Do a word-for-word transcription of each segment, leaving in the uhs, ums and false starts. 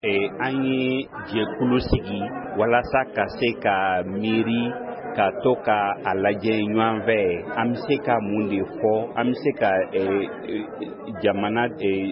E an ye jɛkulu sigi walasa ka se ka miiri ka to ka a lajɛ ɲɔgɔn fɛ an bɛ se ka mun de fɔ an bɛ se ka jamana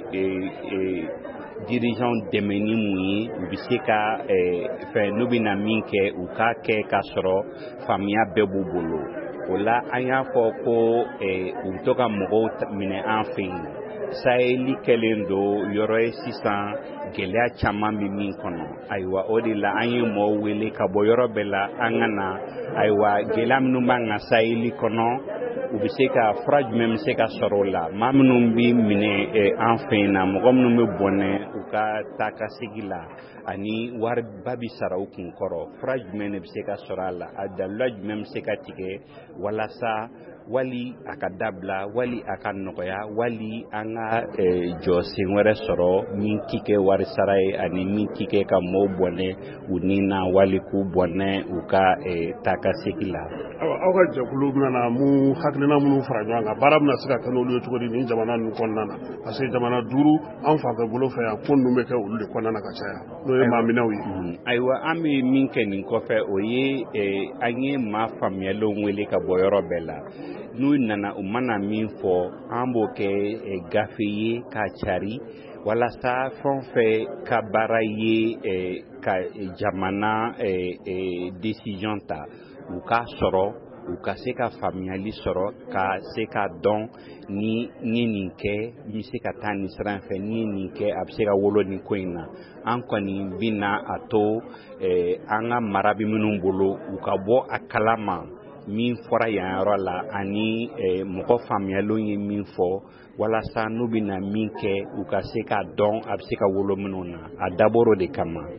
dirigeants dɛmɛ ni mun ye u bɛ se ka fɛn n'u bɛna min kɛ u k'a kɛ ka sɔrɔ faamuya bɛɛ b'u bolo o la an y'a fɔ ko u bɛ to ka mɔgɔw minɛ an fɛ yen Saheli kɛlen don yɔrɔ ye sisan gɛlɛya caman bɛ min kɔnɔ ayiwa o de la an ye mɔgɔw wele ka bɔ yɔrɔ bɛɛ la an ka na ayiwa gɛlɛya minnu b'an ka Saheli kɔnɔ u bɛ se ka fura jumɛn bɛ se ka sɔrɔ o la maa minnu bɛ minɛ an fɛ yen na mɔgɔ minnu bɛ bɔnɛ u ka taa ka segin la ani wariba bɛ sara u kun kɔrɔ fura jumɛn de bɛ se ka sɔrɔ a la a dalila jumɛn bɛ se ka tigɛ walasa wali a ka dabila wali a ka nɔgɔya wali an ka jɔ sen wɛrɛ sɔrɔ min ti kɛ wari sara ye ani min ti kɛ ka mɔɔw bɔnɛ u ni na wali k'u bɔnɛ u ka taa ka segin la. Aw ka jɛkulu bɛna mun hakilina minnu fara ɲɔgɔn kan baara bɛna se ka kɛ n'olu ye cogo di nin jamana ninnu kɔnɔna na parce que jamana duuru an fanfɛ bolo fɛ yan ko ninnu bɛ kɛ olu de kɔnɔna na ka caya n'o ye maaminɛw ye. Ayiwa an bɛ min kɛ nin kɔfɛ o ye an ye maa faamuyalenw wele ka bɔ yɔrɔ bɛɛ la n'u nana u mana min fɔ an b'o kɛ gafe ye k'a cari walasa fɛn fɛn ka baara ye ka jamana décision ta u k'a sɔrɔ u ka se ka faamuyali sɔrɔ ka se ka dɔn ni ni nin kɛ n bɛ se ka taa nin sira in fɛ ni nin kɛ a bɛ se ka wolo nin ko in na an kɔni bɛna a to an ka mara bɛ minnu bolo u ka bɔ a kalama min fɔra yan yɔrɔ la ani mɔgɔ faamuyalenw ye min fɔ walasa n'u bɛna min kɛ u ka se ka dɔn a bɛ se ka wolo minnu na a dabɔra o de kama.